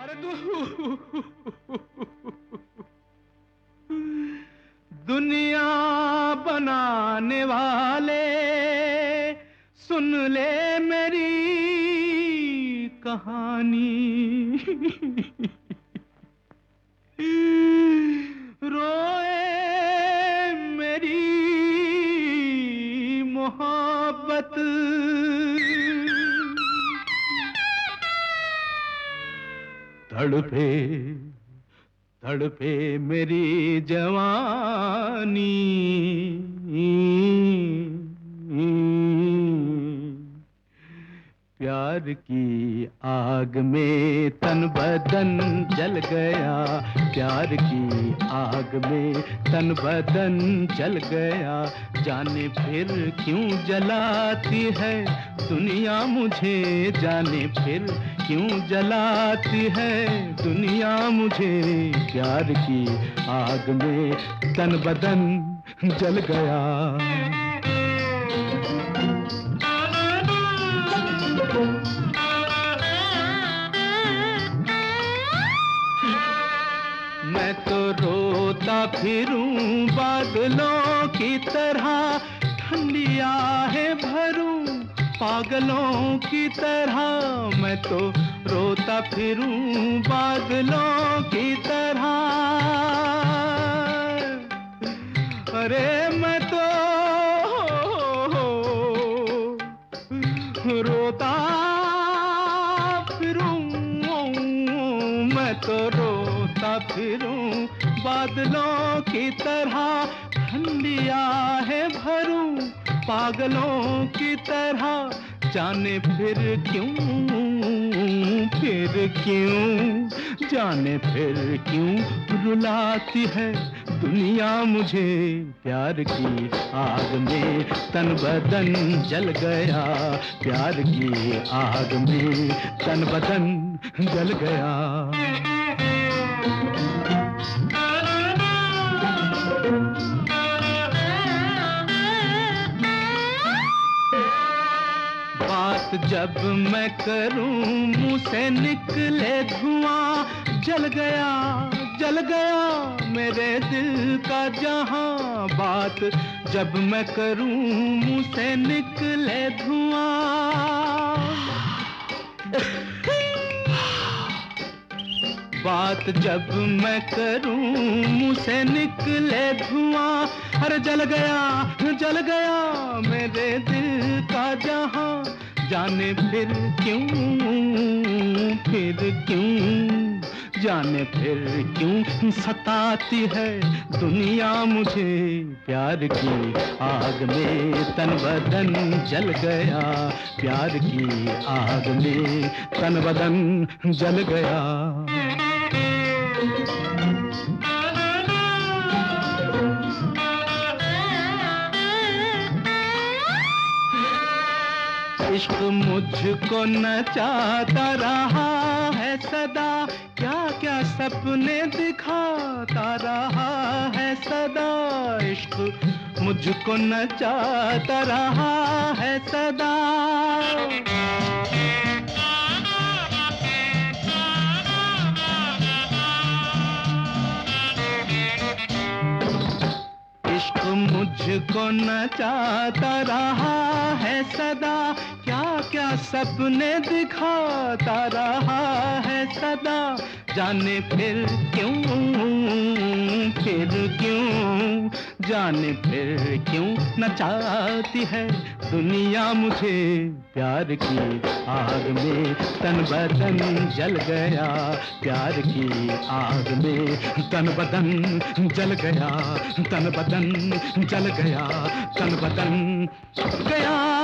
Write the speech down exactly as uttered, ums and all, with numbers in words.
अरे तू दुनिया बनाने वाले सुन ले मेरी कहानी। रोए मेरी मोहब्बत, तड़पे तड़पे मेरी जवानी। प्यार की आग में तन बदन जल गया, प्यार की आग में तन बदन जल गया। जाने फिर क्यों जलाती है दुनिया मुझे, जाने फिर क्यों जलाती है दुनिया मुझे। प्यार की आग में तन बदन जल गया। मैं तो रोता फिरूं बादलों की तरह, ठंडी आहें भरूं पागलों की तरह। मैं तो रोता फिरूं बादलों की तरह। अरे मैं तो रोता फिरूं, मैं तो रोता फिरूं बादलों की तरह। ठंडी आहें भरूं पागलों की तरह। जाने फिर क्यों, फिर क्यों, जाने फिर क्यों रुलाती है दुनिया मुझे। प्यार की आग में तन बदन जल गया, प्यार की आग में तन बदन जल गया। बात जब मैं करूं मुंह से निकले धुआं। जल गया जल गया मेरे दिल का जहां। बात जब मैं करूं मुंह से निकले धुआं। बात जब मैं करूं मुंह से निकले धुआं। अरे जल गया जल गया मेरे दिल का जहां। जाने फिर क्यों, फिर क्यों, जाने फिर क्यों सताती है दुनिया मुझे। प्यार की आग में तन बदन जल गया, प्यार की आग में तन बदन जल गया। इश्क मुझको नचाता रहा है सदा, क्या क्या सपने दिखाता रहा है सदा। इश्क मुझको नचाता रहा है सदा। इश्क मुझको नचाता रहा है सदा, क्या क्या सपने दिखाता रहा है सदा। जाने फिर क्यों, फिर क्यों, जाने फिर क्यों नचाती है दुनिया मुझे। प्यार की आग में तन बदन जल गया, प्यार की आग में तन बदन जल गया, तन बदन जल गया, तन बदन गया।